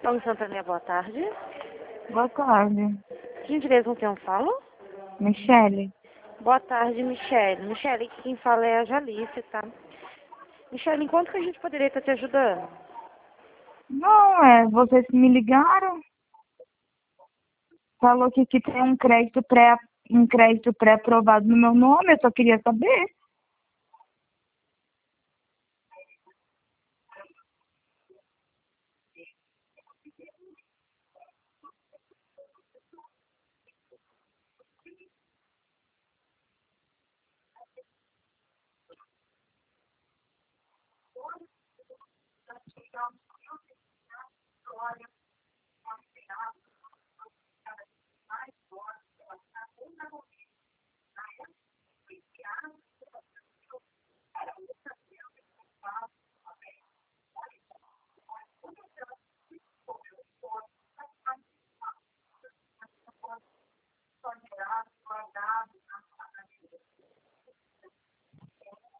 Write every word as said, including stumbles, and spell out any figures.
Banco Santander, boa tarde. Boa tarde. Gentileza, com quem eu falo? Michele. Boa tarde, Michele. Michele, quem fala é a Jalice, tá? Michele, enquanto que a gente poderia estar te ajudando? Não, é, vocês me ligaram, falou que, que tem um crédito pré, um crédito pré-aprovado no meu nome, eu só queria saber.